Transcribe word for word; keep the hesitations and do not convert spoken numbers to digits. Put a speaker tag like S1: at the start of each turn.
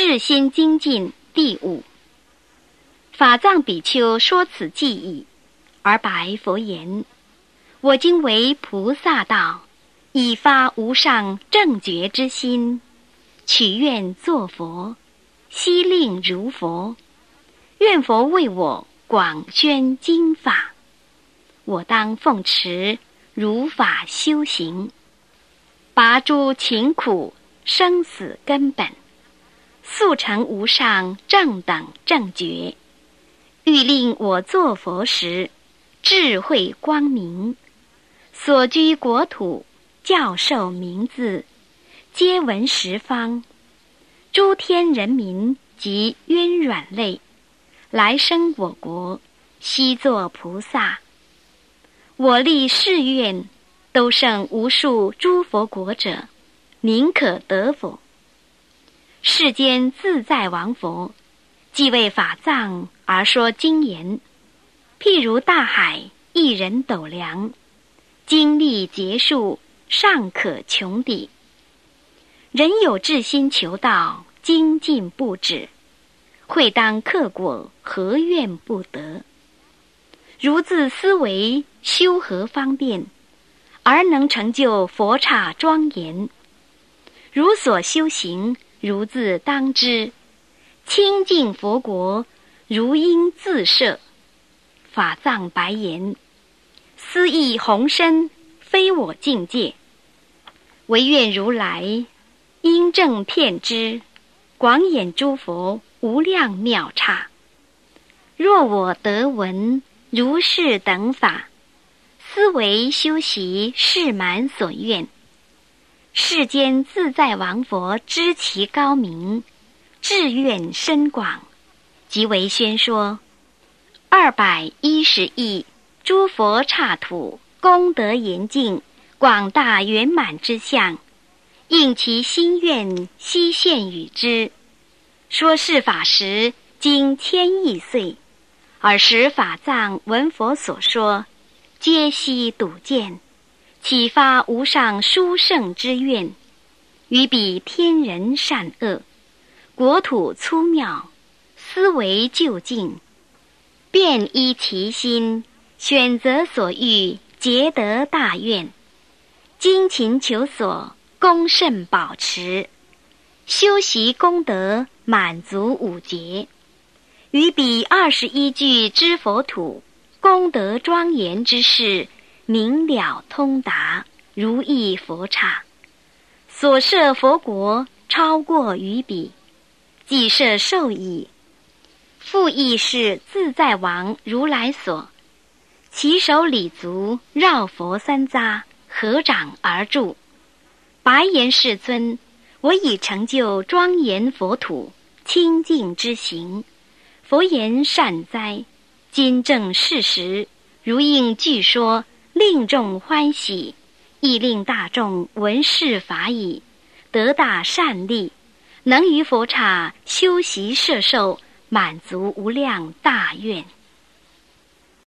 S1: 至心精进第五。法藏比丘说此偈已，而白佛言：我今为菩萨道，已发无上正觉之心，取愿作佛，悉令如佛。愿佛为我广宣经法，我当奉持如法修行，拔诸勤苦生死根本，速成无上正等正觉。欲令我作佛时，智慧光明，所居国土教授名字，皆闻十方。诸天人民及冤软类，来生我国，悉作菩萨。我立誓愿，都胜无数诸佛国者，宁可得佛。世间自在王佛，既为法藏而说经言，譬如大海一人斗量，经历劫数，尚可穷底。人有志心求道，精进不止，会当克果，何怨不得？如自思维修何方便，而能成就佛刹庄严？如所修行，如自当知，清净佛国，如应自设。法藏白言：思意宏深，非我境界，唯愿如来因正遍知，广演诸佛无量妙刹。若我得闻如是等法，思维修习是满所愿。世间自在王佛知其高明，志愿深广，即为宣说二百一十亿诸佛刹土功德严净，广大圆满之相，应其心愿悉现与之。说是法时，经千亿岁，尔时法藏闻佛所说，皆悉睹见，启发无上殊胜之愿。于彼天人善恶，国土粗妙，思维究竟，便依其心，选择所欲，结得大愿。精勤求索，功甚保持，修习功德，满足五劫。于彼二十一具之佛土，功德庄严之事，明了通达，如意佛刹。所设佛国，超过于彼，既设受已。复亦是自在王如来所，其手礼足，绕佛三匝，合掌而住。白言世尊，我已成就庄严佛土，清净之行。佛言善哉，今正事实，如应具说，令众欢喜，亦令大众闻是法已，得大善利，能于佛刹修习摄受，满足无量大愿。